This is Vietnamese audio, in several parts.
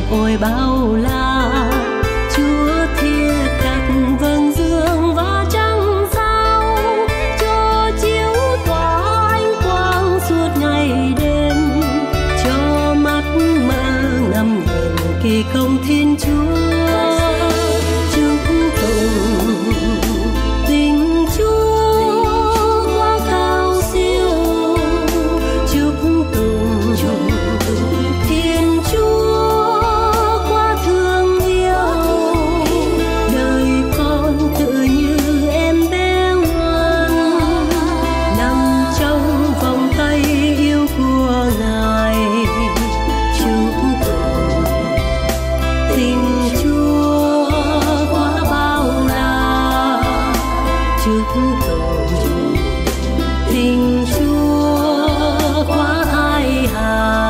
ôi bao la. Chúa thiết đặt vầng dương và trăng sao, cho chiếu tỏa ánh quang suốt ngày đêm, cho mắt mơ ngắm nhìn kỳ công Thiên Chúa. Chúc tụng tình Chúa quá cao siêu, chúc tụng Thiên Chúa quá thương yêu. Đời con tự như em bé ngoan, nằm trong vòng tay yêu của Ngài. Chúc tụng tình Chúa quá bao la, chúc tụng tình Chúa quá hai hà.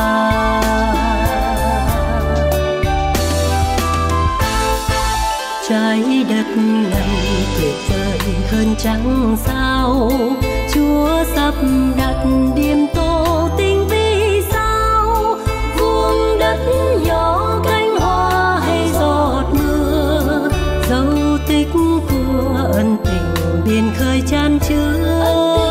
Trái đất này tuyệt vời hơn trăng sao, Chúa sắp đặt điểm tô tinh vì sao. Vuông đất nhỏ cánh hoa hay giọt mưa, dấu tích của ân tình biển khơi chan chứa.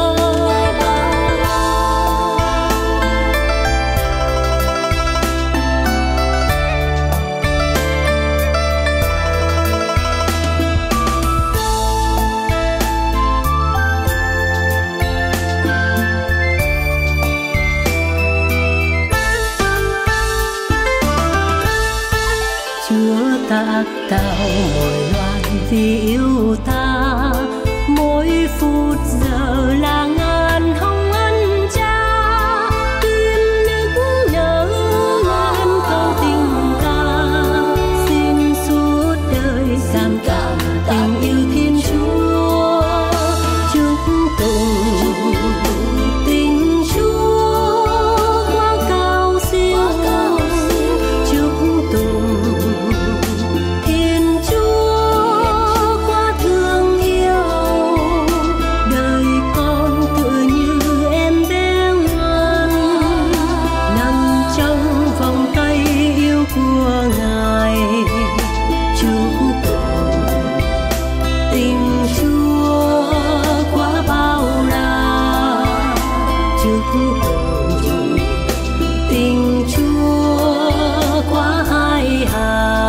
Chúa tác tạo mỗi loài vì yêu ta, mỗi phút giờ là ngàn hồng ân Cha. Tim nức nở ngàn câu tình ca, xin suốt đời cảm cảm tình yêu Thiên Chúa. Chúc tụng tình Chúa quá cao siêu, chúc tụng Thiên Chúa quá thương yêu. Đời con tự như em bé ngoan, nằm trong vòng tay yêu của Ngài. Chúc tụng tình Chúa quá bao la, chúc tụng tình Chúa quá hai hà.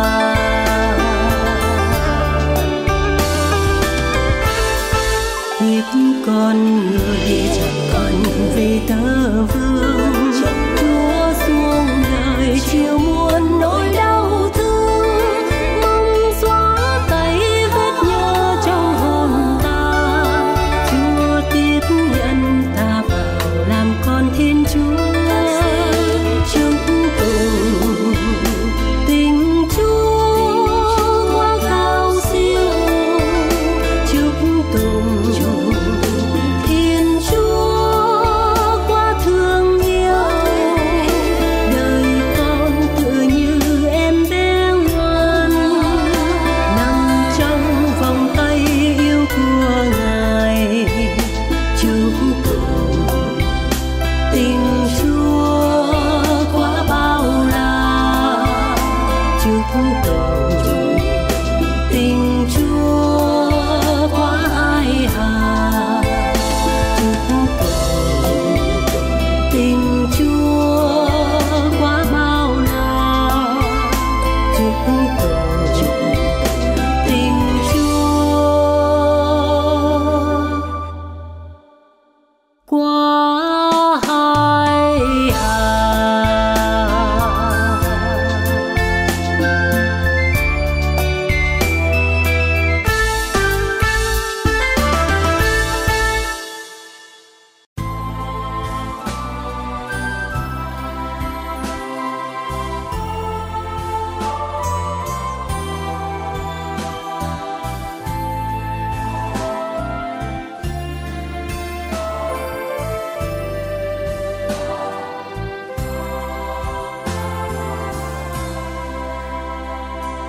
Kiếp con người chẳng còn vì tơ vương, Chúa xuống đời chiều muôn